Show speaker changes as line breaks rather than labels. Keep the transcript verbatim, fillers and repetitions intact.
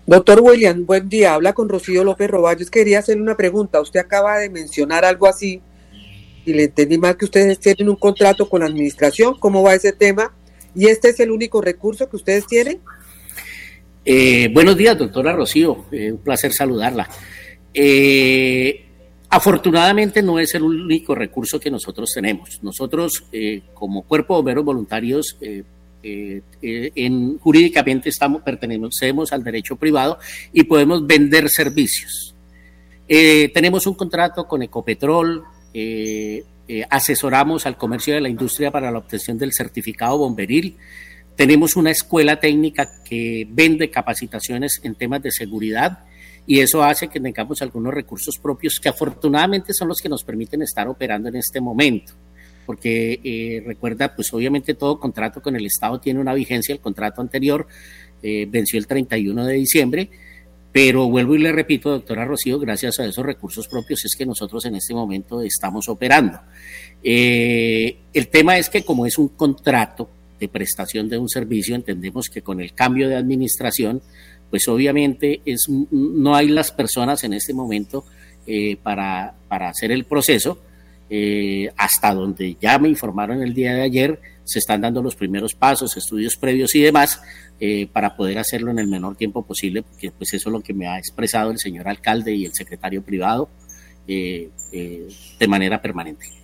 Doctor William, buen día. Habla con Rocío López Roballos. Quería hacerle una pregunta. Usted acaba de mencionar algo así y le entendí mal que ustedes tienen un contrato con la administración. ¿Cómo va ese tema? ¿Y este es el único recurso que ustedes tienen?
Eh, buenos días, doctora Rocío. Eh, un placer saludarla. Eh, afortunadamente no es el único recurso que nosotros tenemos. Nosotros, eh, como Cuerpo de Bomberos Voluntarios, eh, Eh, eh, en, jurídicamente estamos, pertenecemos al derecho privado y podemos vender servicios. Eh, tenemos un contrato con Ecopetrol, eh, eh, asesoramos al comercio de la industria para la obtención del certificado bomberil, tenemos una escuela técnica que vende capacitaciones en temas de seguridad y eso hace que tengamos algunos recursos propios que afortunadamente son los que nos permiten estar operando en este momento. Porque eh, recuerda, pues obviamente todo contrato con el Estado tiene una vigencia, el contrato anterior eh, venció el treinta y uno de diciembre, pero vuelvo y le repito, doctora Rocío, gracias a esos recursos propios es que nosotros en este momento estamos operando. Eh, el tema es que como es un contrato de prestación de un servicio, entendemos que con el cambio de administración, pues obviamente es, no hay las personas en este momento eh, para, para hacer el proceso. Eh, hasta donde ya me informaron el día de ayer, se están dando los primeros pasos, estudios previos y demás, eh, para poder hacerlo en el menor tiempo posible, porque pues eso es lo que me ha expresado el señor alcalde y el secretario privado eh, eh, de manera permanente.